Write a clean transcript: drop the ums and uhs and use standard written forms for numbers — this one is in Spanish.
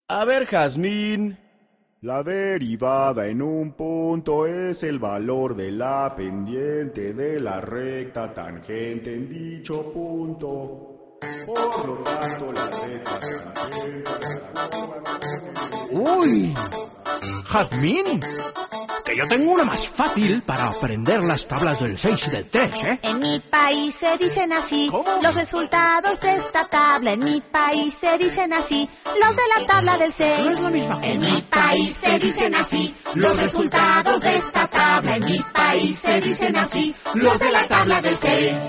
A ver, Jazmín. La derivada en un punto es el valor de la pendiente de la recta tangente en dicho punto. Por lo tanto, la recta tangente... ¡Uy! ¡Jazmín! Que yo tengo una más fácil para aprender las tablas del 6 y del 3, ¿eh? En mi país se dicen así. ¿Cómo? Los resultados de esta tabla. En mi país se dicen así. Los de la tabla del 6. No es la misma cosa. En mi país se dicen así. Los resultados de esta tabla. En mi país se dicen así. Los de la tabla del 6.